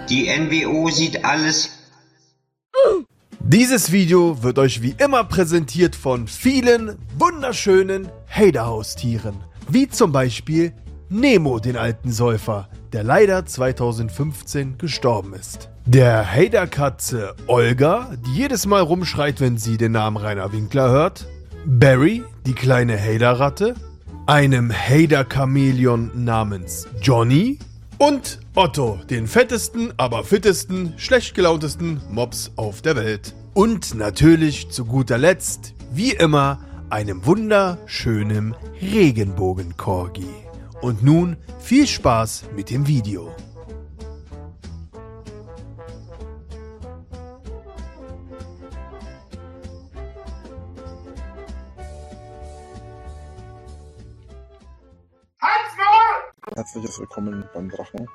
Die NWO sieht alles. Dieses Video wird euch wie immer präsentiert von vielen wunderschönen Hater-Haustieren. Wie zum Beispiel Nemo, den alten Säufer, der leider 2015 gestorben ist. Der Hater-Katze Olga, die jedes Mal rumschreit, wenn sie den Namen Rainer Winkler hört. Barry, die kleine Hater-Ratte. Einem Hater-Chamäleon namens Johnny. Und Otto, den fettesten, aber fittesten, schlecht gelauntesten Mops auf der Welt. Und natürlich zu guter Letzt, wie immer, einem wunderschönen Regenbogen-Corgi. Und nun viel Spaß mit dem Video. Herzliches Willkommen beim Drachen.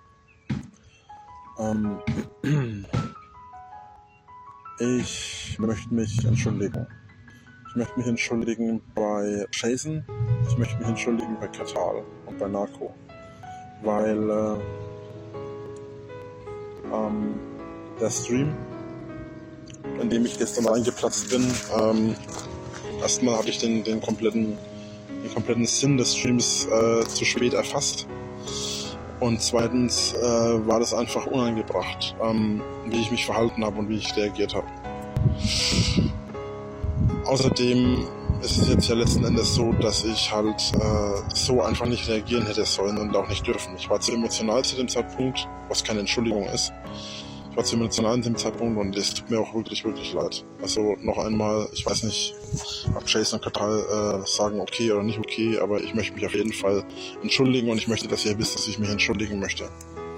Ich möchte mich entschuldigen. Ich möchte mich entschuldigen bei Jason. Ich möchte mich entschuldigen bei Katal und bei Narco. Weil der Stream, in dem ich gestern reingeplatzt bin, erstmal habe ich den kompletten Sinn des Streams zu spät erfasst. Und zweitens war das einfach unangebracht, wie ich mich verhalten habe und wie ich reagiert habe. Außerdem ist es jetzt ja letzten Endes so, dass ich halt so einfach nicht reagieren hätte sollen und auch nicht dürfen. Ich war zu emotional zu dem Zeitpunkt, was keine Entschuldigung ist. Ich war zu emotional an dem Zeitpunkt und es tut mir auch wirklich, wirklich leid. Also noch einmal, ich weiß nicht, ob Jason und Katal sagen okay oder nicht okay, aber ich möchte mich auf jeden Fall entschuldigen und ich möchte, dass ihr wisst, dass ich mich entschuldigen möchte.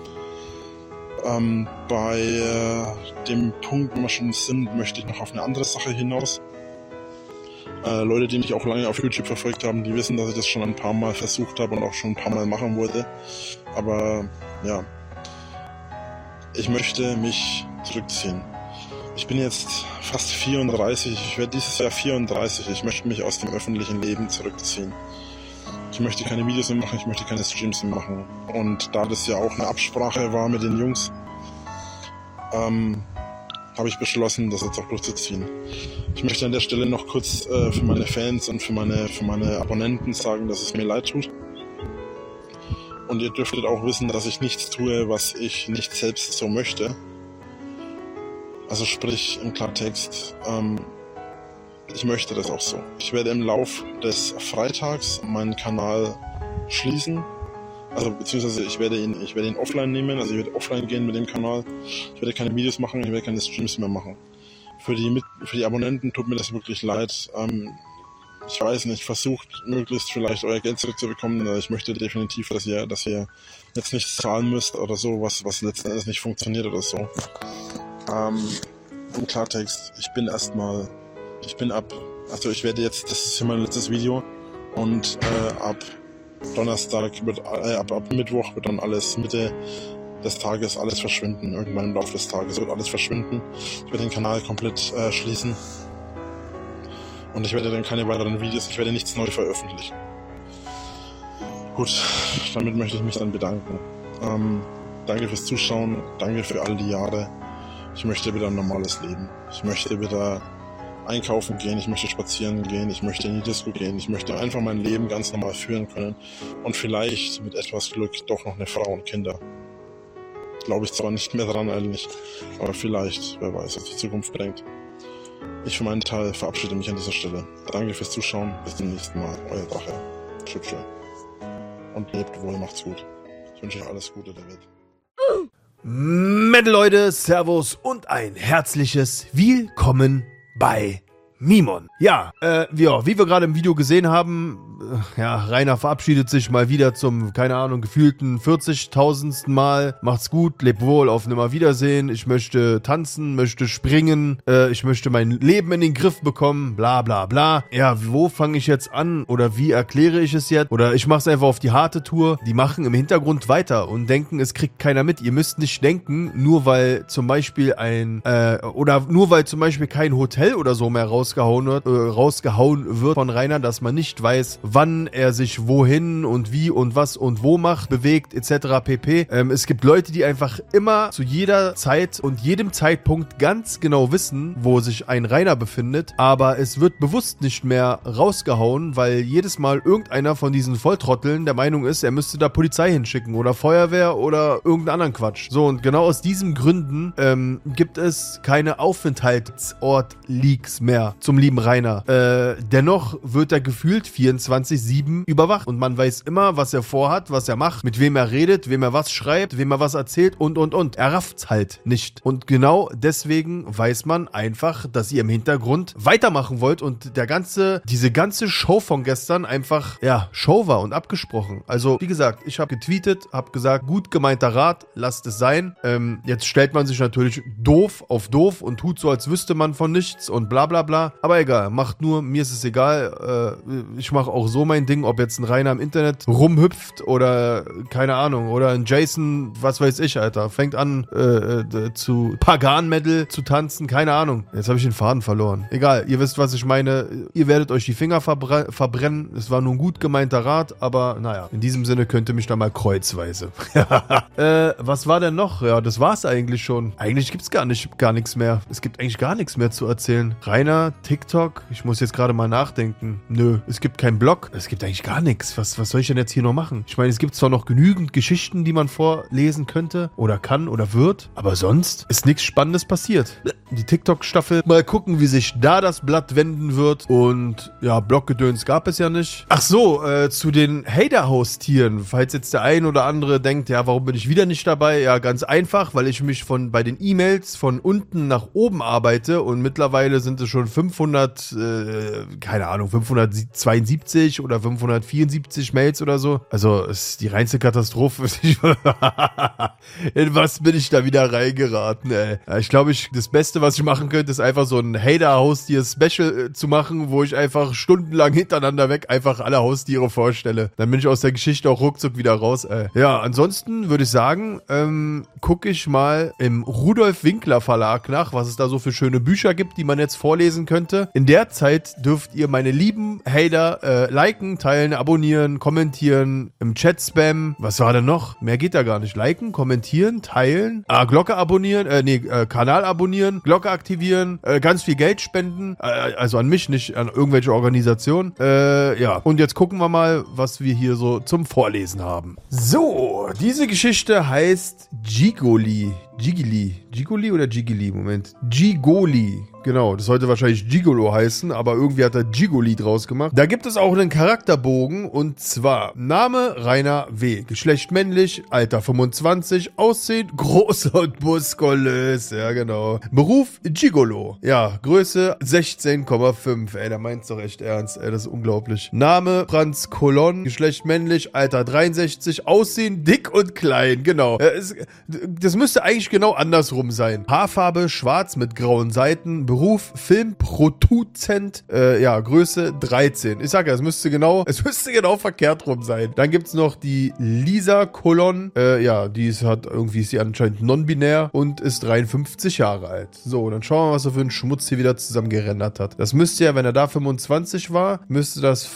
Bei dem Punkt, wo wir schon sind, möchte ich noch auf eine andere Sache hinaus. Leute, die mich auch lange auf YouTube verfolgt haben, die wissen, dass ich das schon ein paar Mal versucht habe und auch schon ein paar Mal machen wollte. Aber ja, ich möchte mich zurückziehen. Ich bin jetzt fast 34, ich werde dieses Jahr 34. Ich möchte mich aus dem öffentlichen Leben zurückziehen. Ich möchte keine Videos mehr machen, ich möchte keine Streams mehr machen. Und da das ja auch eine Absprache war mit den Jungs, habe ich beschlossen, das jetzt auch durchzuziehen. Ich möchte an der Stelle noch kurz für meine Fans und für meine Abonnenten sagen, dass es mir leid tut. Und ihr dürftet auch wissen, dass ich nichts tue, was ich nicht selbst so möchte. Also sprich im Klartext, ich möchte das auch so. Ich werde im Lauf des Freitags meinen Kanal schließen. Also beziehungsweise ich werde ihn offline nehmen, also ich werde offline gehen mit dem Kanal. Ich werde keine Videos machen, ich werde keine Streams mehr machen. Für die Abonnenten tut mir das wirklich leid. Ich weiß nicht, versucht möglichst vielleicht euer Geld zurückzubekommen. Ich möchte definitiv, dass ihr jetzt nichts zahlen müsst oder so, was letzten Endes nicht funktioniert oder so. Im Klartext, ich werde jetzt, das ist hier mein letztes Video und ab Donnerstag, ab Mittwoch wird dann alles, Mitte des Tages alles verschwinden. Irgendwann im Laufe des Tages wird alles verschwinden. Ich werde den Kanal komplett schließen. Und ich werde dann keine weiteren Videos, ich werde nichts neu veröffentlichen. Gut, damit möchte ich mich dann bedanken. Danke fürs Zuschauen, danke für all die Jahre. Ich möchte wieder ein normales Leben. Ich möchte wieder einkaufen gehen, ich möchte spazieren gehen, ich möchte in die Disco gehen, ich möchte einfach mein Leben ganz normal führen können und vielleicht mit etwas Glück doch noch eine Frau und Kinder. Glaube ich zwar nicht mehr dran eigentlich, aber vielleicht, wer weiß, was die Zukunft bringt. Ich für meinen Teil verabschiede mich an dieser Stelle. Danke fürs Zuschauen, bis zum nächsten Mal, euer Drache. Tschüss. Und lebt wohl, macht's gut. Ich wünsche euch alles Gute der Welt. Metal Leute, Servus und ein herzliches Willkommen bei Mimon. Ja, wie wir gerade im Video gesehen haben, Rainer verabschiedet sich mal wieder zum, keine Ahnung, gefühlten 40.000. Mal. Macht's gut, lebt wohl, auf Nimmerwiedersehen. Ich möchte tanzen, möchte springen, ich möchte mein Leben in den Griff bekommen, bla bla bla. Ja, wo fange ich jetzt an oder wie erkläre ich es jetzt? Oder ich mache es einfach auf die harte Tour. Die machen im Hintergrund weiter und denken, es kriegt keiner mit. Ihr müsst nicht denken, nur weil zum Beispiel kein Hotel oder so mehr rausgehauen wird von Rainer, dass man nicht weiß, wann er sich wohin und wie und was und wo macht, bewegt etc. pp. Es gibt Leute, die einfach immer zu jeder Zeit und jedem Zeitpunkt ganz genau wissen, wo sich ein Rainer befindet, aber es wird bewusst nicht mehr rausgehauen, weil jedes Mal irgendeiner von diesen Volltrotteln der Meinung ist, er müsste da Polizei hinschicken oder Feuerwehr oder irgendeinen anderen Quatsch. So, und genau aus diesen Gründen gibt es keine Aufenthaltsort-Leaks mehr zum lieben Rainer. Dennoch wird er gefühlt 24/7 überwacht und man weiß immer, was er vorhat, was er macht, mit wem er redet, wem er was schreibt, wem er was erzählt und. Er rafft's halt nicht. Und genau deswegen weiß man einfach, dass ihr im Hintergrund weitermachen wollt und diese ganze Show von gestern einfach, ja, Show war und abgesprochen. Also, wie gesagt, ich habe getweetet, habe gesagt, gut gemeinter Rat, lasst es sein. Jetzt stellt man sich natürlich doof auf doof und tut so, als wüsste man von nichts und bla bla bla. Aber egal, macht nur, mir ist es egal. Ich mache auch so mein Ding, ob jetzt ein Rainer im Internet rumhüpft oder, keine Ahnung, oder ein Jason, was weiß ich, Alter, fängt an zu Pagan-Metal zu tanzen, keine Ahnung. Jetzt habe ich den Faden verloren. Egal, ihr wisst, was ich meine. Ihr werdet euch die Finger verbrennen. Es war nur ein gut gemeinter Rat, aber naja, in diesem Sinne könnt ihr mich da mal kreuzweise. Was war denn noch? Ja, das war's eigentlich schon. Eigentlich gibt's gar nichts mehr. Es gibt eigentlich gar nichts mehr zu erzählen. Rainer, TikTok, ich muss jetzt gerade mal nachdenken. Nö, es gibt keinen Blog. Es gibt eigentlich gar nichts. Was soll ich denn jetzt hier noch machen? Ich meine, es gibt zwar noch genügend Geschichten, die man vorlesen könnte oder kann oder wird, aber sonst ist nichts Spannendes passiert. Die TikTok-Staffel, mal gucken, wie sich da das Blatt wenden wird. Und ja, Bloggedöns gab es ja nicht. Ach so, zu den Hater-Haustieren. Falls jetzt der ein oder andere denkt, ja, warum bin ich wieder nicht dabei? Ja, ganz einfach, weil ich mich bei den E-Mails von unten nach oben arbeite und mittlerweile sind es schon 572 oder 574 Mails oder so. Also, es ist die reinste Katastrophe. In was bin ich da wieder reingeraten, ey? Ja, ich glaube, das Beste, was ich machen könnte, ist einfach so ein Hater-Haustier-Special zu machen, wo ich einfach stundenlang hintereinander weg einfach alle Haustiere vorstelle. Dann bin ich aus der Geschichte auch ruckzuck wieder raus, ey. Ja, ansonsten würde ich sagen, gucke ich mal im Rudolf Winkler Verlag nach, was es da so für schöne Bücher gibt, die man jetzt vorlesen könnte. In der Zeit dürft ihr meine lieben Hater liken, teilen, abonnieren, kommentieren, im Chat spammen. Was war denn noch? Mehr geht da gar nicht. Liken, kommentieren, teilen, Glocke abonnieren, Kanal abonnieren, Glocke aktivieren, ganz viel Geld spenden, also an mich, nicht an irgendwelche Organisationen. Ja, und jetzt gucken wir mal, was wir hier so zum Vorlesen haben. So, diese Geschichte heißt Gigoli oder Gigili? Moment. Gigoli. Genau, das sollte wahrscheinlich Gigolo heißen, aber irgendwie hat er Gigoli draus gemacht. Da gibt es auch einen Charakterbogen und zwar Name Rainer W. Geschlecht männlich, Alter 25, Aussehen groß und muskulös. Ja, genau. Beruf Gigolo. Ja, Größe 16,5. Ey, der meint's doch echt ernst. Ey, das ist unglaublich. Name Franz Kolon, Geschlecht männlich, Alter 63, Aussehen dick und klein. Genau. Das müsste eigentlich genau andersrum sein. Haarfarbe schwarz mit grauen Seiten. Beruf Filmproduzent. Ja, Größe 13. Ich sag ja, es müsste genau verkehrt rum sein. Dann gibt's noch die Lisa Kolon. Ja, die ist sie anscheinend non-binär und ist 53 Jahre alt. So, dann schauen wir mal, was er für einen Schmutz hier wieder zusammen gerendert hat. Das müsste ja, wenn er da 25 war, müsste das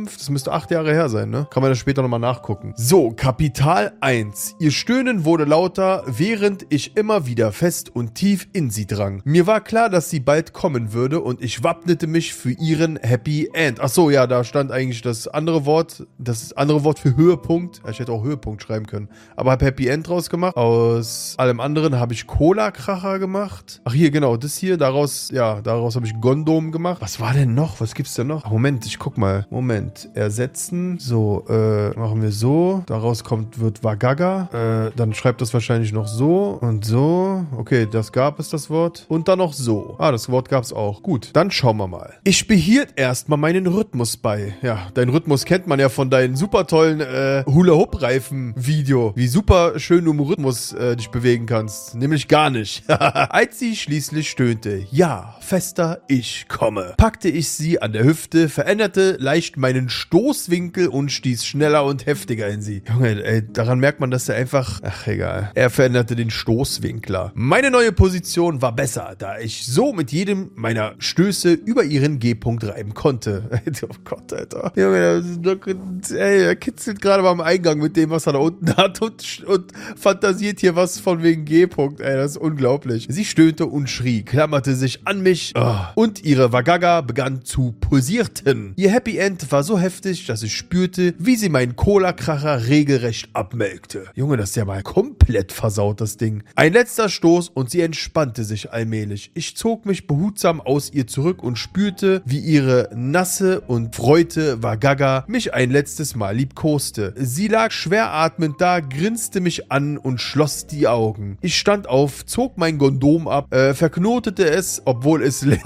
8 Jahre her sein, ne? Kann man das später nochmal nachgucken. So, Kapital 1. Ihr Stöhnen wurde lauter, während ich immer wieder fest und tief in sie drang. Mir war klar, dass sie bald kommen würde und ich wappnete mich für ihren Happy End. Ach so, ja, da stand eigentlich das andere Wort für Höhepunkt. Ich hätte auch Höhepunkt schreiben können. Aber habe Happy End draus gemacht. Aus allem anderen habe ich Cola-Kracher gemacht. Ach hier, genau, das hier, daraus habe ich Gondom gemacht. Was war denn noch? Was gibt's denn noch? Ach, Moment, ich guck mal. Moment, ersetzen. So, machen wir so. Daraus wird Wagaga. Dann schreibt das wahrscheinlich noch so und so. Okay, das gab es, das Wort. Und dann noch so. Das Wort gab es auch. Gut, dann schauen wir mal. Ich behielt erstmal meinen Rhythmus bei. Ja, deinen Rhythmus kennt man ja von deinen super tollen Hula-Hoop-Reifen-Video. Wie super schön du im Rhythmus dich bewegen kannst. Nämlich gar nicht. Als sie schließlich stöhnte, ja, fester, ich komme, packte ich sie an der Hüfte, veränderte leicht meinen Stoßwinkel und stieß schneller und heftiger in sie. Junge, ey, daran merkt man, dass er einfach... Ach, egal. Er veränderte den Stoßwinkel Stoßwinkler. Meine neue Position war besser, da ich so mit jedem meiner Stöße über ihren G-Punkt reiben konnte. Oh Gott, Alter. Junge, er kitzelt gerade mal am Eingang mit dem, was er da unten hat und fantasiert hier was von wegen G-Punkt. Ey, das ist unglaublich. Sie stöhnte und schrie, klammerte sich an mich und ihre Wagaga begann zu pulsierten. Ihr Happy End war so heftig, dass ich spürte, wie sie meinen Cola-Kracher regelrecht abmelkte. Junge, das ist ja mal komplett versaut, das Ding. Ein letzter Stoß und sie entspannte sich allmählich. Ich zog mich behutsam aus ihr zurück und spürte, wie ihre nasse und freute Wagaga mich ein letztes Mal liebkoste. Sie lag schwer atmend da, grinste mich an und schloss die Augen. Ich stand auf, zog mein Kondom ab, verknotete es, obwohl es leer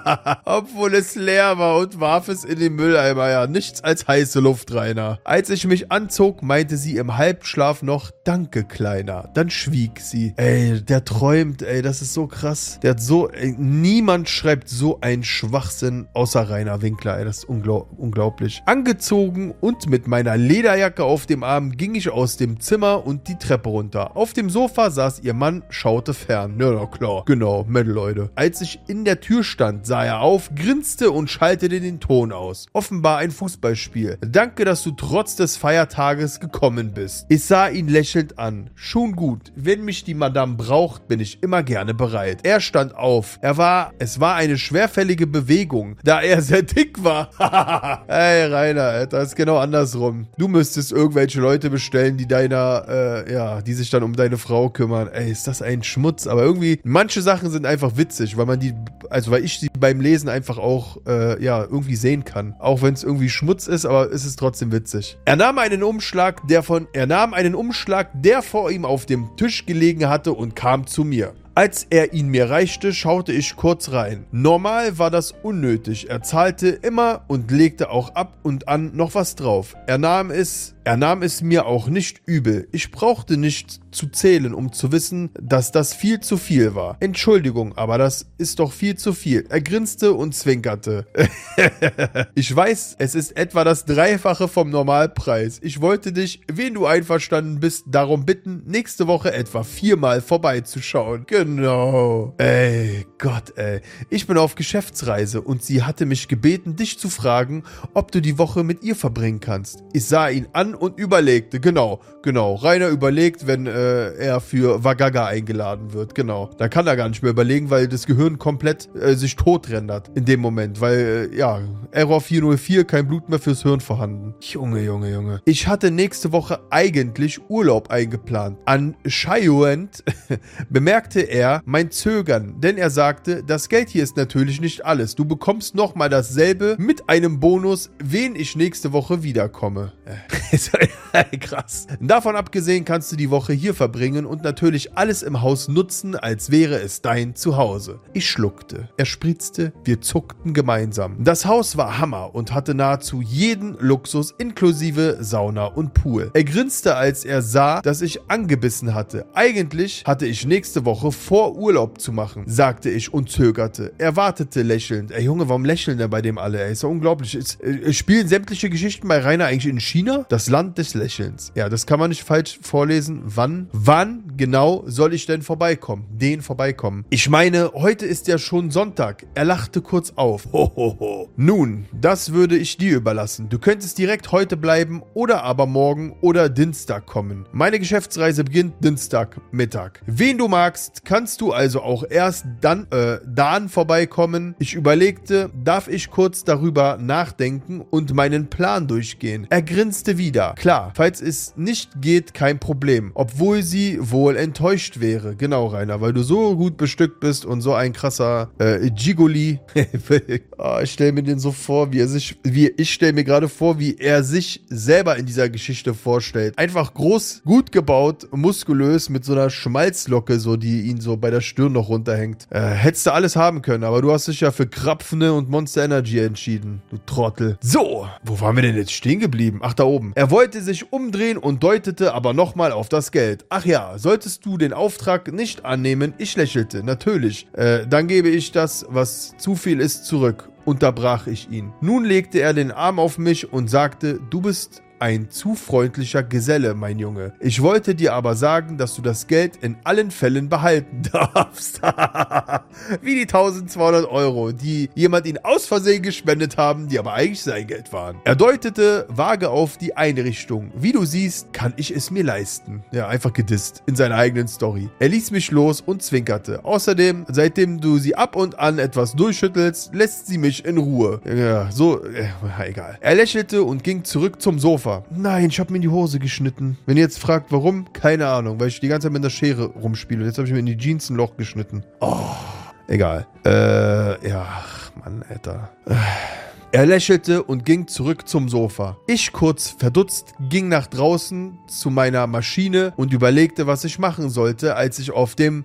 war und warf es in den Mülleimer. Ja, nichts als heiße Luft, Rainer. Als ich mich anzog, meinte sie im Halbschlaf noch, danke, Kleiner. Dann schwieg sie. Ey, der träumt, ey, das ist so krass. Der hat so, niemand schreibt so einen Schwachsinn außer Rainer Winkler, ey, das ist unglaublich. Angezogen und mit meiner Lederjacke auf dem Arm ging ich aus dem Zimmer und die Treppe runter. Auf dem Sofa saß ihr Mann, schaute fern. Ja, na klar. Genau, Mädel, Leute. Als ich in der Tür stand, sah er auf, grinste und schaltete den Ton aus. Offenbar ein Fußballspiel. Danke, dass du trotz des Feiertages gekommen bist. Ich sah ihn lächelnd an. Schon gut. Wenn mich die Madame braucht, bin ich immer gerne bereit. Er stand auf. Es war eine schwerfällige Bewegung, da er sehr dick war. Ey, Rainer, das ist genau andersrum. Du müsstest irgendwelche Leute bestellen, die die sich dann um deine Frau kümmern. Ey, ist das ein Schmutz. Aber irgendwie, manche Sachen sind einfach witzig, weil ich sie beim Lesen einfach auch, irgendwie sehen kann. Auch wenn es irgendwie Schmutz ist, aber es ist trotzdem witzig. Er nahm einen Umschlag, der vor ihm auf dem Tisch gelegen hatte und kam zu mir. Als er ihn mir reichte, schaute ich kurz rein. Normal war das unnötig. Er zahlte immer und legte auch ab und an noch was drauf. Er nahm es mir auch nicht übel. Ich brauchte nicht zu zählen, um zu wissen, dass das viel zu viel war. Entschuldigung, aber das ist doch viel zu viel. Er grinste und zwinkerte. Ich weiß, es ist etwa das Dreifache vom Normalpreis. Ich wollte dich, wenn du einverstanden bist, darum bitten, nächste Woche etwa 4-mal vorbeizuschauen. Genau. Ey, Gott, ey. Ich bin auf Geschäftsreise und sie hatte mich gebeten, dich zu fragen, ob du die Woche mit ihr verbringen kannst. Ich sah ihn an und überlegte. Genau. Rainer überlegt, wenn er für Wagaga eingeladen wird. Genau. Da kann er gar nicht mehr überlegen, weil das Gehirn komplett sich totrendert in dem Moment. Weil, Error 404, kein Blut mehr fürs Hirn vorhanden. Junge. Ich hatte nächste Woche eigentlich Urlaub eingeplant. Anscheinend bemerkte er mein Zögern, denn er sagte, das Geld hier ist natürlich nicht alles. Du bekommst nochmal dasselbe mit einem Bonus, wen ich nächste Woche wiederkomme. Krass. Davon abgesehen kannst du die Woche hier verbringen und natürlich alles im Haus nutzen, als wäre es dein Zuhause. Ich schluckte. Er spritzte, wir zuckten gemeinsam. Das Haus war Hammer und hatte nahezu jeden Luxus inklusive Sauna und Pool. Er grinste, als er sah, dass ich angebissen hatte. Eigentlich hatte ich nächste Woche vor, Urlaub zu machen, sagte ich und zögerte. Er wartete lächelnd. Ey Junge, warum lächeln denn bei dem alle? Ey, ist doch unglaublich. Spielen sämtliche Geschichten bei Rainer eigentlich in China? Das Land des Lächelns. Ja, das kann man nicht falsch vorlesen. Wann genau soll ich denn vorbeikommen? Ich meine, heute ist ja schon Sonntag. Er lachte kurz auf. Hohoho. Nun, das würde ich dir überlassen. Du könntest direkt heute bleiben oder aber morgen oder Dienstag kommen. Meine Geschäftsreise beginnt Dienstagmittag. Wen du magst, kannst du also auch erst dann vorbeikommen. Ich überlegte, darf ich kurz darüber nachdenken und meinen Plan durchgehen. Er grinste wieder. Klar, falls es nicht geht, kein Problem. Obwohl sie wohl enttäuscht wäre. Genau, Rainer, weil du so gut bestückt bist und so ein krasser Gigoli. Ich stelle mir den so vor, ich stelle mir gerade vor, wie er sich selber in dieser Geschichte vorstellt. Einfach groß, gut gebaut, muskulös, mit so einer Schmalzlocke, so die ihn so bei der Stirn noch runterhängt. Hättest du alles haben können, aber du hast dich ja für Krapfene und Monster Energy entschieden, du Trottel. So, wo waren wir denn jetzt stehen geblieben? Ach, da oben. Er wollte sich umdrehen und deutete aber nochmal auf das Geld. Ach ja, solltest du den Auftrag nicht annehmen? Ich lächelte. Natürlich. Dann gebe ich das, was zu viel ist, zurück. Unterbrach ich ihn. Nun legte er den Arm auf mich und sagte, du bist ein zu freundlicher Geselle, mein Junge. Ich wollte dir aber sagen, dass du das Geld in allen Fällen behalten darfst. Wie die 1200 Euro, die jemand ihn aus Versehen gespendet haben, die aber eigentlich sein Geld waren. Er deutete vage auf die Einrichtung. Wie du siehst, kann ich es mir leisten. Ja, einfach gedisst in seiner eigenen Story. Er ließ mich los und zwinkerte. Außerdem, seitdem du sie ab und an etwas durchschüttelst, lässt sie mich in Ruhe. Ja, so, egal. Er lächelte und ging zurück zum Sofa. Nein, ich habe mir in die Hose geschnitten. Wenn ihr jetzt fragt, warum, keine Ahnung, weil ich die ganze Zeit mit der Schere rumspiele. Jetzt habe ich mir in die Jeans ein Loch geschnitten. Oh, egal. Ja, Mann, Alter. Er lächelte und ging zurück zum Sofa. Ich, kurz verdutzt, ging nach draußen zu meiner Maschine und überlegte, was ich machen sollte, als ich auf dem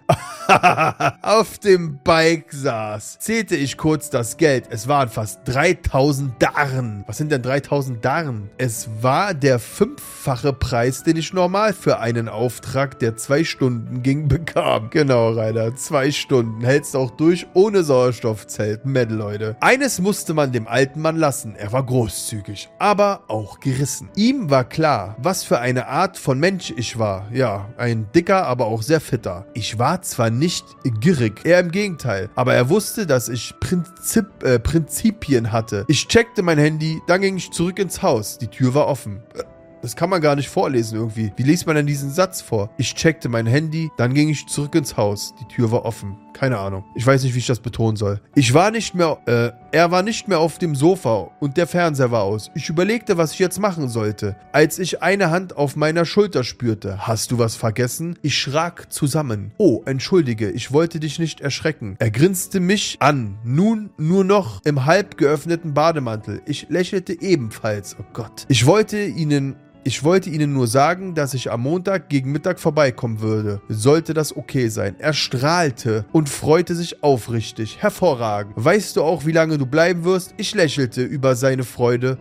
Bike saß. Zählte ich kurz das Geld. Es waren fast 3000 Darren. Was sind denn 3000 Darren? Es war der 5-fache Preis, den ich normal für einen Auftrag, der 2 Stunden ging, bekam. Genau, Rainer, 2 Stunden. Hältst auch durch ohne Sauerstoffzelt. Medal, Leute. Eines musste man dem alten Mann lassen. Er war großzügig, aber auch gerissen. Ihm war klar, was für eine Art von Mensch ich war. Ja, ein dicker, aber auch sehr fitter. Ich war zwar nicht gierig, eher im Gegenteil, aber er wusste, dass ich Prinzipien hatte. Ich checkte mein Handy, dann ging ich zurück ins Haus. Die Tür war offen. Das kann man gar nicht vorlesen irgendwie. Wie liest man denn diesen Satz vor? Ich checkte mein Handy, dann ging ich zurück ins Haus. Die Tür war offen. Keine Ahnung. Ich weiß nicht, wie ich das betonen soll. Er war nicht mehr auf dem Sofa und der Fernseher war aus. Ich überlegte, was ich jetzt machen sollte, als ich eine Hand auf meiner Schulter spürte. Hast du was vergessen? Ich schrak zusammen. Oh, entschuldige, ich wollte dich nicht erschrecken. Er grinste mich an, nun nur noch im halb geöffneten Bademantel. Ich lächelte ebenfalls. Oh Gott. Ich wollte Ihnen nur sagen, dass ich am Montag gegen Mittag vorbeikommen würde. Sollte das okay sein? Er strahlte und freute sich aufrichtig. Hervorragend. Weißt du auch, wie lange du bleiben wirst? Ich lächelte über seine Freude.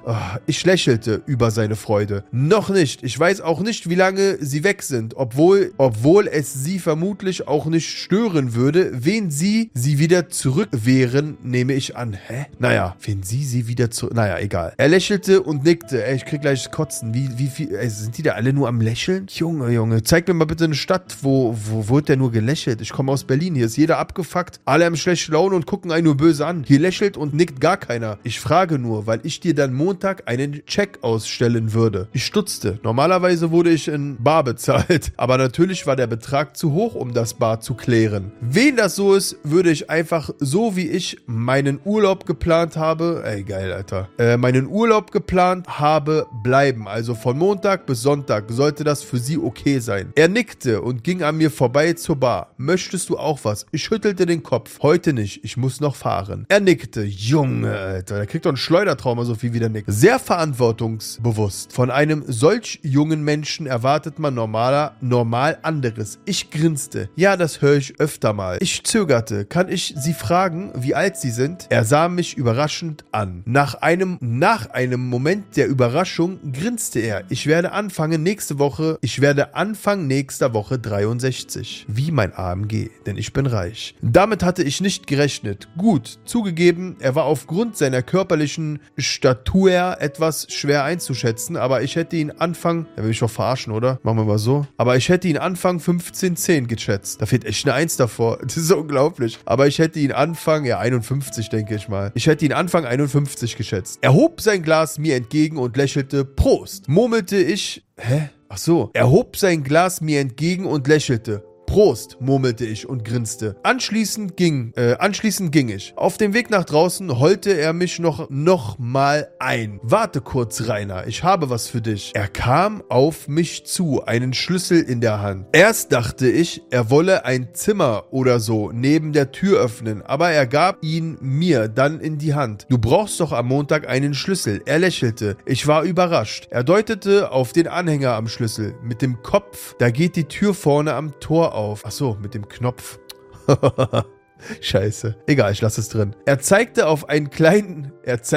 Noch nicht. Ich weiß auch nicht, wie lange sie weg sind, obwohl es sie vermutlich auch nicht stören würde, wenn sie wieder zurück wären, nehme ich an. Hä? Naja, wenn sie wieder zurück... Naja, egal. Er lächelte und nickte. Ey, ich krieg gleich Kotzen. Wie viel, sind die da alle nur am Lächeln? Junge, zeig mir mal bitte eine Stadt, wo wird der nur gelächelt? Ich komme aus Berlin, hier ist jeder abgefuckt, alle haben schlechte Laune und gucken einen nur böse an. Hier lächelt und nickt gar keiner. Ich frage nur, weil ich dir dann Montag einen Check ausstellen würde. Ich stutzte. Normalerweise wurde ich in bar bezahlt, aber natürlich war der Betrag zu hoch, um das bar zu klären. Wen das so ist, würde ich einfach so wie ich meinen Urlaub geplant habe, geil, Alter, meinen Urlaub geplant habe, bleiben. Also von Montag bis Sonntag sollte das für sie okay sein. Er nickte und ging an mir vorbei zur Bar. Möchtest du auch was? Ich schüttelte den Kopf. Heute nicht, ich muss noch fahren. Er nickte. Junge, Alter, der kriegt doch ein Schleudertrauma, so viel wie der nickt. Sehr verantwortungsbewusst. Von einem solch jungen Menschen erwartet man normal anderes. Ich grinste. Ja, das höre ich öfter mal. Ich zögerte. Kann ich Sie fragen, wie alt Sie sind? Er sah mich überraschend an. Nach einem Moment der Überraschung grinste er. Ich werde Anfang nächster Woche 63. Wie mein AMG, denn ich bin reich. Damit hatte ich nicht gerechnet. Gut, zugegeben, er war aufgrund seiner körperlichen Statur etwas schwer einzuschätzen, aber ich hätte ihn Anfang, will ich doch verarschen, oder? Machen wir mal so. Aber ich hätte ihn Anfang 15,10 geschätzt. Da fehlt echt eine 1 davor. Das ist unglaublich. Aber ich hätte ihn Anfang, 51, denke ich mal. Ich hätte ihn Anfang 51 geschätzt. Er hob sein Glas mir entgegen und lächelte. Prost! Murmelte ich. Hä? Ach so. Er hob sein Glas mir entgegen und lächelte. Prost, murmelte ich und grinste. Anschließend ging ich. Auf dem Weg nach draußen heulte er mich noch mal ein. Warte kurz, Rainer, ich habe was für dich. Er kam auf mich zu, einen Schlüssel in der Hand. Erst dachte ich, er wolle ein Zimmer oder so neben der Tür öffnen, aber er gab ihn mir dann in die Hand. Du brauchst doch am Montag einen Schlüssel. Er lächelte. Ich war überrascht. Er deutete auf den Anhänger am Schlüssel. Mit dem Kopf, da geht die Tür vorne am Tor auf. Ach so, mit dem Knopf. Scheiße. Egal, ich lasse es drin. Er zeigte auf einen kleinen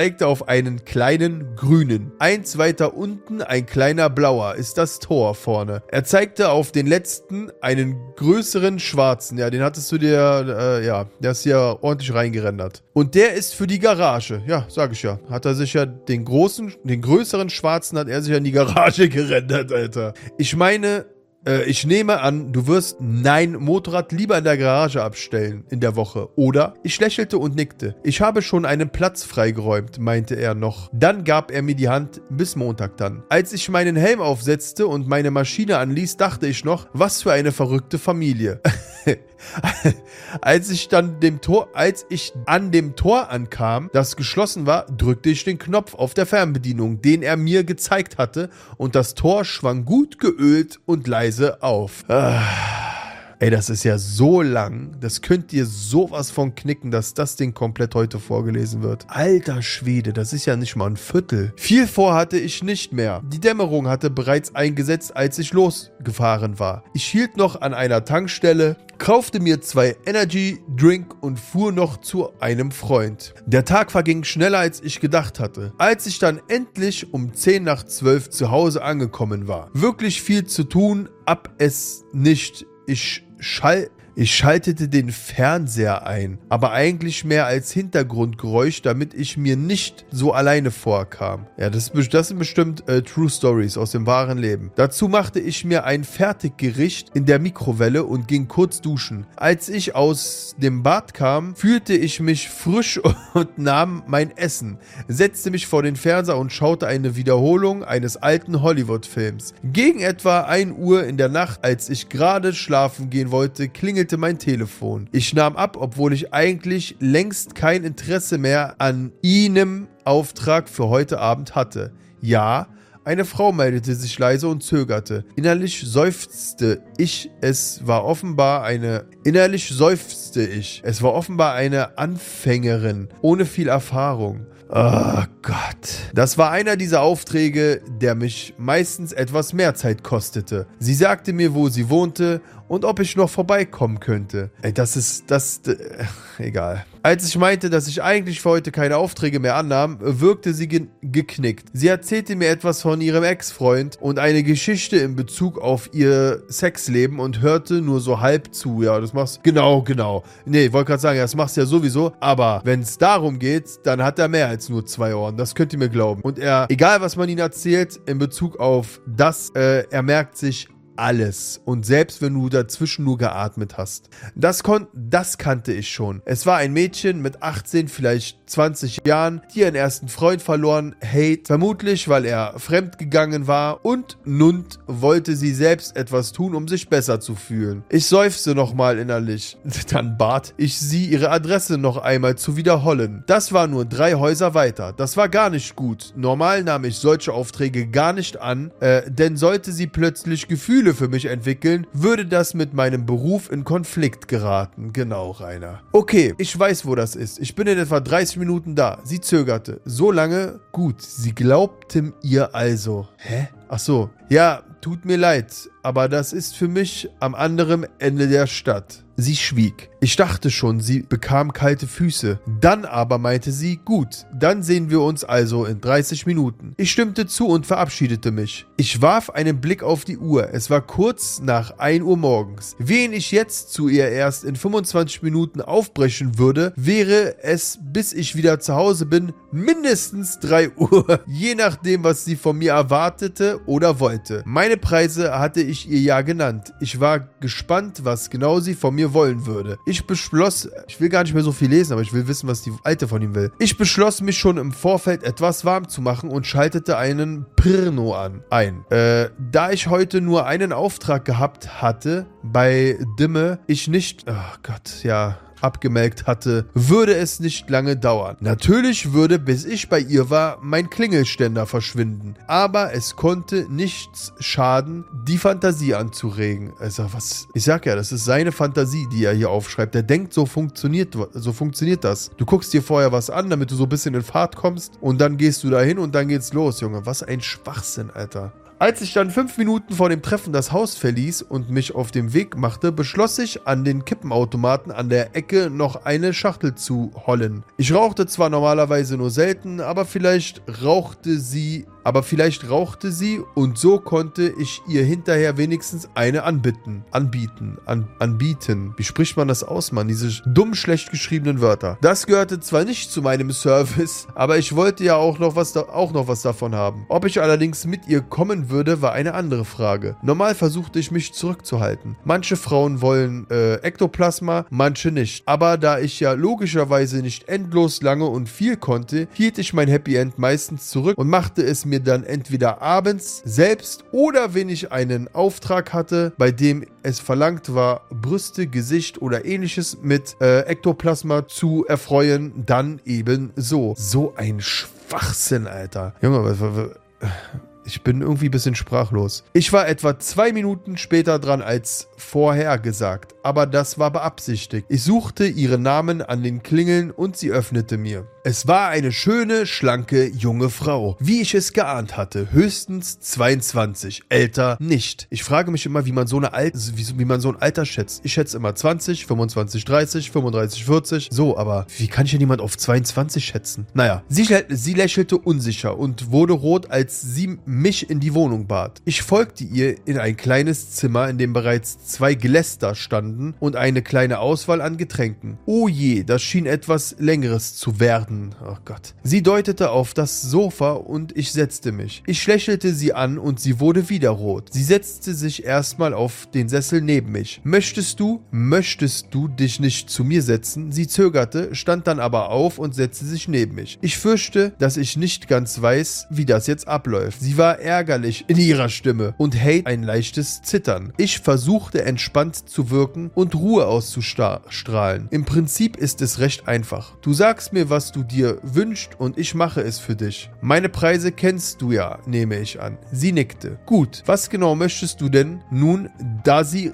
grünen. Eins weiter unten ein kleiner blauer. Ist das Tor vorne. Er zeigte auf den letzten einen größeren schwarzen. Ja, den hattest du dir, der ist hier ordentlich reingerendert. Und der ist für die Garage. Ja, sag ich ja. Hat er sich ja den größeren schwarzen hat er sich ja in die Garage gerendert, Alter. Ich meine, ich nehme an, du wirst mein Motorrad lieber in der Garage abstellen in der Woche, oder? Ich lächelte und nickte. Ich habe schon einen Platz freigeräumt, meinte er noch. Dann gab er mir die Hand, bis Montag dann. Als ich meinen Helm aufsetzte und meine Maschine anließ, dachte ich noch, was für eine verrückte Familie. Als ich an dem Tor ankam, das geschlossen war, drückte ich den Knopf auf der Fernbedienung, den er mir gezeigt hatte, und das Tor schwang gut geölt und leise auf. Ey, das ist ja so lang. Das könnt ihr sowas von knicken, dass das Ding komplett heute vorgelesen wird. Alter Schwede, das ist ja nicht mal ein Viertel. Viel vor hatte ich nicht mehr. Die Dämmerung hatte bereits eingesetzt, als ich losgefahren war. Ich hielt noch an einer Tankstelle, kaufte mir 2 Energy Drink und fuhr noch zu einem Freund. Der Tag verging schneller, als ich gedacht hatte. Als ich dann endlich um 10 nach 12 zu Hause angekommen war. Wirklich viel zu tun, es nicht. Ich schaltete den Fernseher ein, aber eigentlich mehr als Hintergrundgeräusch, damit ich mir nicht so alleine vorkam. Ja, das sind bestimmt True Stories aus dem wahren Leben. Dazu machte ich mir ein Fertiggericht in der Mikrowelle und ging kurz duschen. Als ich aus dem Bad kam, fühlte ich mich frisch und nahm mein Essen, setzte mich vor den Fernseher und schaute eine Wiederholung eines alten Hollywood-Films. Gegen etwa 1 Uhr in der Nacht, als ich gerade schlafen gehen wollte, klingelte mein Telefon. Ich nahm ab, obwohl ich eigentlich längst kein Interesse mehr an einem Auftrag für heute Abend hatte. Ja, eine Frau meldete sich leise und zögerte. Innerlich seufzte ich. Es war offenbar eine Anfängerin ohne viel Erfahrung. Oh Gott. Das war einer dieser Aufträge, der mich meistens etwas mehr Zeit kostete. Sie sagte mir, wo sie wohnte und ob ich noch vorbeikommen könnte. Ey, egal. Als ich meinte, dass ich eigentlich für heute keine Aufträge mehr annahm, wirkte sie geknickt. Sie erzählte mir etwas von ihrem Ex-Freund und eine Geschichte in Bezug auf ihr Sexleben und hörte nur so halb zu. Ja, das machst genau. Nee, wollte gerade sagen, das machst du ja sowieso, aber wenn es darum geht, dann hat er mehr als nur 2 Ohren. Das könnt ihr mir glauben. Und egal was man ihm erzählt, in Bezug auf das, er merkt sich alles. Und selbst wenn du dazwischen nur geatmet hast. Das kannte ich schon. Es war ein Mädchen mit 18, vielleicht 20 Jahren, die ihren ersten Freund verloren hat. Vermutlich, weil er fremdgegangen war. Und nun wollte sie selbst etwas tun, um sich besser zu fühlen. Ich seufzte nochmal innerlich. Dann bat ich sie, ihre Adresse noch einmal zu wiederholen. Das war nur 3 Häuser weiter. Das war gar nicht gut. Normal nahm ich solche Aufträge gar nicht an, denn sollte sie plötzlich Gefühle für mich entwickeln, würde das mit meinem Beruf in Konflikt geraten. Genau, Rainer. Okay, ich weiß, wo das ist. Ich bin in etwa 30 Minuten da. Sie zögerte. So lange? Gut. Sie glaubten ihr also. Hä? Ach so. Ja, tut mir leid, aber das ist für mich am anderen Ende der Stadt. Sie schwieg. Ich dachte schon, sie bekam kalte Füße. Dann aber meinte sie, gut, dann sehen wir uns also in 30 Minuten. Ich stimmte zu und verabschiedete mich. Ich warf einen Blick auf die Uhr. Es war kurz nach 1 Uhr morgens. Wen ich jetzt zu ihr erst in 25 Minuten aufbrechen würde, wäre es, bis ich wieder zu Hause bin, mindestens 3 Uhr. Je nachdem, was sie von mir erwartete oder wollte. Meine Preise hatte ich ihr ja genannt. Ich war gespannt, was genau sie von mir wollen würde. Ich beschloss, ich will gar nicht mehr so viel lesen, aber ich will wissen, was die Alte von ihm will. Ich beschloss, mich schon im Vorfeld etwas warm zu machen und schaltete einen Pirno ein. Da ich heute nur einen Auftrag gehabt hatte, bei Dimme, ich nicht, oh Gott, ja, abgemeldet hatte, würde es nicht lange dauern. Natürlich würde, bis ich bei ihr war, mein Klingelständer verschwinden. Aber es konnte nichts schaden, die Fantasie anzuregen. Also ich sag ja, das ist seine Fantasie, die er hier aufschreibt. Der denkt, so funktioniert das. Du guckst dir vorher was an, damit du so ein bisschen in Fahrt kommst und dann gehst du dahin und dann geht's los, Junge. Was ein Schwachsinn, Alter. Als ich dann 5 Minuten vor dem Treffen das Haus verließ und mich auf den Weg machte, beschloss ich, an den Kippenautomaten an der Ecke noch eine Schachtel zu hollen. Ich rauchte zwar normalerweise nur selten, aber vielleicht rauchte sie und so konnte ich ihr hinterher wenigstens eine anbieten. Wie spricht man das aus, Mann? Diese dumm schlecht geschriebenen Wörter. Das gehörte zwar nicht zu meinem Service, aber ich wollte ja auch noch was davon haben. Ob ich allerdings mit ihr kommen würde, war eine andere Frage. Normal versuchte ich mich zurückzuhalten. Manche Frauen wollen Ektoplasma, manche nicht. Aber da ich ja logischerweise nicht endlos lange und viel konnte, hielt ich mein Happy End meistens zurück und machte es mir dann entweder abends selbst oder wenn ich einen Auftrag hatte, bei dem es verlangt war, Brüste, Gesicht oder ähnliches mit Ektoplasma zu erfreuen, dann eben so. So ein Schwachsinn, Alter. Junge, ich bin irgendwie ein bisschen sprachlos. Ich war etwa 2 Minuten später dran als vorher gesagt, aber das war beabsichtigt. Ich suchte ihren Namen an den Klingeln und sie öffnete mir. Es war eine schöne, schlanke, junge Frau, wie ich es geahnt hatte, höchstens 22, älter nicht. Ich frage mich immer, wie man so ein Alter schätzt. Ich schätze immer 20, 25, 30, 35, 40, so, aber wie kann ich denn jemand auf 22 schätzen? Naja, sie lächelte unsicher und wurde rot, als sie mich in die Wohnung bat. Ich folgte ihr in ein kleines Zimmer, in dem bereits 2 Geläster standen und eine kleine Auswahl an Getränken. Oh je, das schien etwas Längeres zu werden. Oh Gott. Sie deutete auf das Sofa und ich setzte mich. Ich lächelte sie an und sie wurde wieder rot. Sie setzte sich erstmal auf den Sessel neben mich. Möchtest du dich nicht zu mir setzen? Sie zögerte, stand dann aber auf und setzte sich neben mich. Ich fürchte, dass ich nicht ganz weiß, wie das jetzt abläuft. Sie war ärgerlich in ihrer Stimme und ein leichtes Zittern. Ich versuchte entspannt zu wirken und Ruhe auszustrahlen. Im Prinzip ist es recht einfach. Du sagst mir, was du dir wünscht und ich mache es für dich. Meine Preise kennst du ja, nehme ich an. Sie nickte. Gut, was genau möchtest du denn nun, sie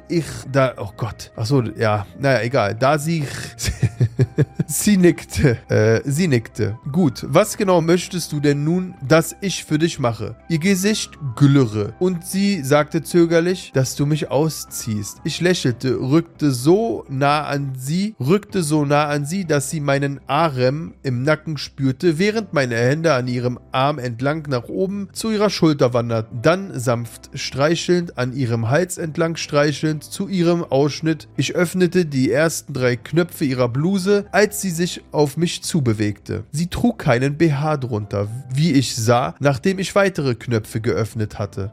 nickte. Gut, was genau möchtest du denn nun, dass ich für dich mache? Ihr Gesicht glürre und sie sagte zögerlich, dass du mich ausziehst. Ich lächelte, rückte so nah an sie, dass sie meinen Arm im Nacken spürte, während meine Hände an ihrem Arm entlang nach oben zu ihrer Schulter wanderten, dann sanft streichelnd an ihrem Hals entlang streichelnd zu ihrem Ausschnitt. Ich öffnete die ersten 3 Knöpfe ihrer Bluse, als sie sich auf mich zubewegte. Sie trug keinen BH drunter, wie ich sah, nachdem ich weitere Knöpfe geöffnet hatte.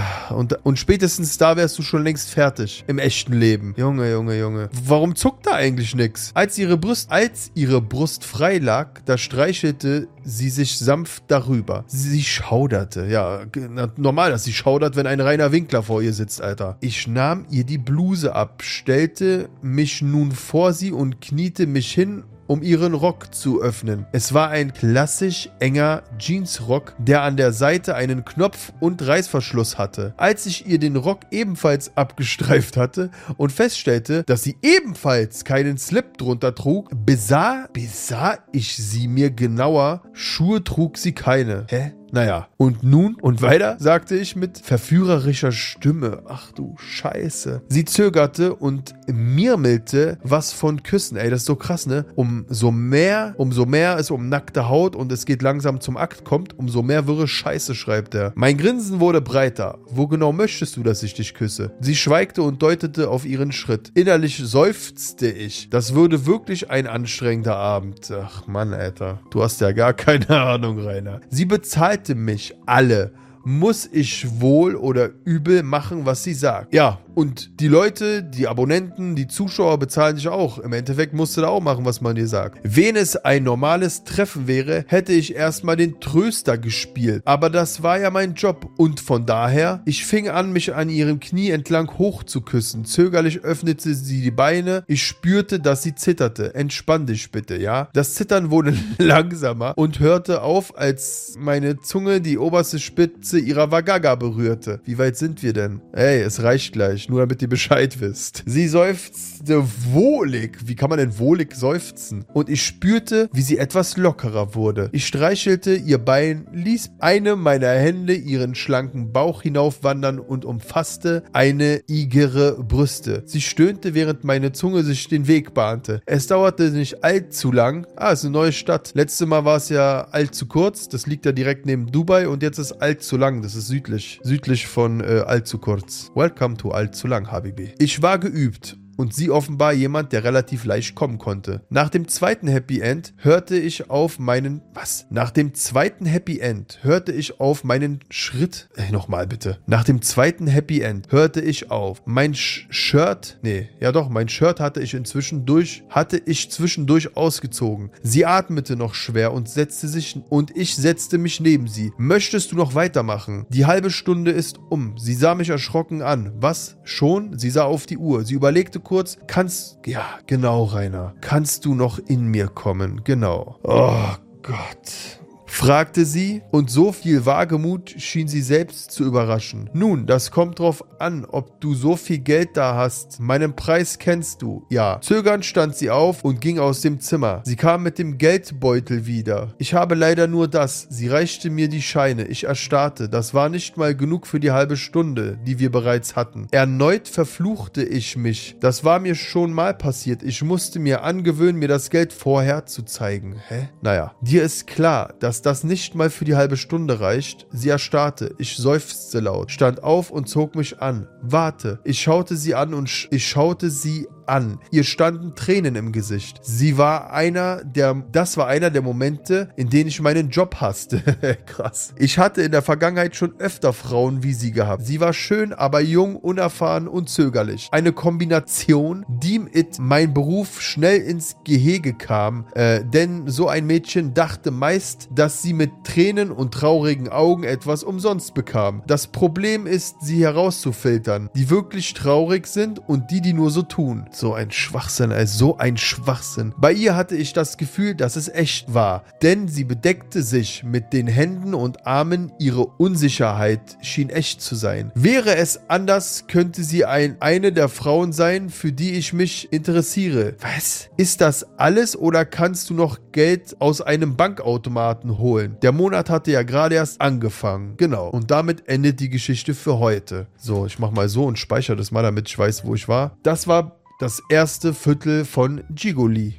Und spätestens da wärst du schon längst fertig im echten Leben. Junge. Warum zuckt da eigentlich nix? Als ihre Brust frei lag, da streichelte sie sich sanft darüber. Sie schauderte. Ja, normal, dass sie schaudert, wenn ein reiner Winkler vor ihr sitzt, Alter. Ich nahm ihr die Bluse ab, stellte mich nun vor sie und kniete mich hin, um ihren Rock zu öffnen. Es war ein klassisch enger Jeansrock, der an der Seite einen Knopf und Reißverschluss hatte. Als ich ihr den Rock ebenfalls abgestreift hatte und feststellte, dass sie ebenfalls keinen Slip drunter trug, besah ich sie mir genauer. Schuhe trug sie keine. Hä? Naja, und nun und weiter, sagte ich mit verführerischer Stimme. Ach du Scheiße. Sie zögerte und murmelte was von Küssen. Ey, das ist so krass, ne? Umso mehr es um nackte Haut und es geht langsam zum Akt kommt, umso mehr wirre Scheiße, schreibt er. Mein Grinsen wurde breiter. Wo genau möchtest du, dass ich dich küsse? Sie schweigte und deutete auf ihren Schritt. Innerlich seufzte ich. Das würde wirklich ein anstrengender Abend. Ach Mann, Alter. Du hast ja gar keine Ahnung, Rainer. Sie bezahlte mich alle. Muss ich wohl oder übel machen, was sie sagt? Ja, und die Leute, die Abonnenten, die Zuschauer bezahlen sich auch. Im Endeffekt musst du da auch machen, was man dir sagt. Wenn es ein normales Treffen wäre, hätte ich erstmal den Tröster gespielt. Aber das war ja mein Job. Und von daher, ich fing an, mich an ihrem Knie entlang hoch zu küssen. Zögerlich öffnete sie die Beine. Ich spürte, dass sie zitterte. Entspann dich bitte, ja? Das Zittern wurde langsamer und hörte auf, als meine Zunge die oberste Spitze ihrer Vagaga berührte. Wie weit sind wir denn? Ey, es reicht gleich. nicht, nur damit ihr Bescheid wisst. Sie seufzte wohlig. Wie kann man denn wohlig seufzen? Und ich spürte, wie sie etwas lockerer wurde. Ich streichelte ihr Bein, ließ eine meiner Hände ihren schlanken Bauch hinaufwandern und umfasste eine igere Brüste. Sie stöhnte, während meine Zunge sich den Weg bahnte. Es dauerte nicht allzu lang. Es ist eine neue Stadt. Letztes Mal war es ja allzu kurz. Das liegt ja direkt neben Dubai und jetzt ist allzu lang. Das ist südlich. Südlich von allzu kurz. Welcome to allzu lang, Habibi. Ich war geübt. Und sie offenbar jemand, der relativ leicht kommen konnte. Nach dem zweiten Happy End hörte ich auf meinen... Was? Nach dem zweiten Happy End hörte ich auf meinen Schritt... Nochmal bitte. Nach dem zweiten Happy End hörte ich auf. Mein Shirt... Nee, ja doch, mein Shirt hatte ich zwischendurch ausgezogen. Sie atmete noch schwer und ich setzte mich neben sie. Möchtest du noch weitermachen? Die halbe Stunde ist um. Sie sah mich erschrocken an. Was? Schon? Sie sah auf die Uhr. Sie überlegte kurz, ja, genau, Rainer. Kannst du noch in mir kommen? Genau. Oh Gott. Fragte sie, und so viel Wagemut schien sie selbst zu überraschen. Nun, das kommt drauf an, ob du so viel Geld da hast. Meinen Preis kennst du. Ja. Zögernd stand sie auf und ging aus dem Zimmer. Sie kam mit dem Geldbeutel wieder. Ich habe leider nur das. Sie reichte mir die Scheine. Ich erstarrte. Das war nicht mal genug für die halbe Stunde, die wir bereits hatten. Erneut verfluchte ich mich. Das war mir schon mal passiert. Ich musste mir angewöhnen, mir das Geld vorher zu zeigen. Hä? Naja. Dir ist klar, dass das nicht mal für die halbe Stunde reicht. Sie erstarrte. Ich seufzte laut, stand auf und zog mich an. Warte. Ich schaute sie an. Ihr standen Tränen im Gesicht. Das war einer der Momente, in denen ich meinen Job hasste. Krass. Ich hatte in der Vergangenheit schon öfter Frauen wie sie gehabt. Sie war schön, aber jung, unerfahren und zögerlich. Eine Kombination, die mit mein Beruf schnell ins Gehege kam, denn so ein Mädchen dachte meist, dass sie mit Tränen und traurigen Augen etwas umsonst bekam. Das Problem ist, sie herauszufiltern, die wirklich traurig sind und die nur so tun. So ein Schwachsinn, so ein Schwachsinn. Bei ihr hatte ich das Gefühl, dass es echt war, denn sie bedeckte sich mit den Händen und Armen, ihre Unsicherheit schien echt zu sein. Wäre es anders, könnte sie eine der Frauen sein, für die ich mich interessiere. Was? Ist das alles oder kannst du noch Geld aus einem Bankautomaten holen? Der Monat hatte ja gerade erst angefangen. Genau. Und damit endet die Geschichte für heute. So, ich mach mal so und speichere das mal, damit ich weiß, wo ich war. Das war das erste Viertel von Gigoli.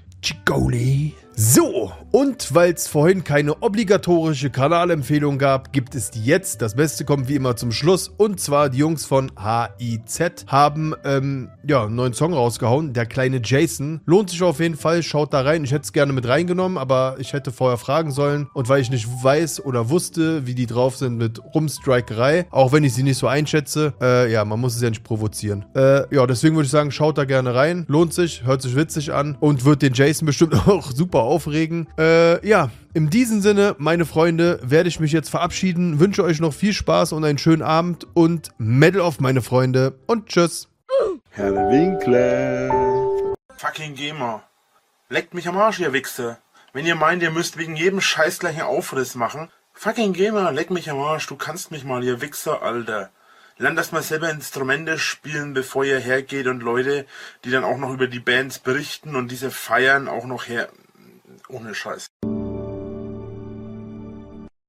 So, und weil es vorhin keine obligatorische Kanalempfehlung gab, gibt es die jetzt. Das Beste kommt wie immer zum Schluss. Und zwar die Jungs von HIZ haben einen neuen Song rausgehauen. Der kleine Jason. Lohnt sich auf jeden Fall. Schaut da rein. Ich hätte es gerne mit reingenommen, aber ich hätte vorher fragen sollen. Und weil ich nicht weiß oder wusste, wie die drauf sind mit Rumstrikerei, auch wenn ich sie nicht so einschätze, man muss es ja nicht provozieren. Deswegen würde ich sagen, schaut da gerne rein. Lohnt sich, hört sich witzig an und wird den Jason bestimmt auch super aufregen. In diesem Sinne, meine Freunde, werde ich mich jetzt verabschieden. Wünsche euch noch viel Spaß und einen schönen Abend und Medal auf, meine Freunde. Und tschüss. Herr Winkler. Fucking Gamer. Leckt mich am Arsch, ihr Wichser. Wenn ihr meint, ihr müsst wegen jedem Scheiß gleich einen Aufriss machen. Fucking Gamer, leck mich am Arsch. Du kannst mich mal, ihr Wichser, Alter. Lernt erstmal selber Instrumente spielen, bevor ihr hergeht und Leute, die dann auch noch über die Bands berichten und diese feiern, auch noch her... Ohne Scheiß.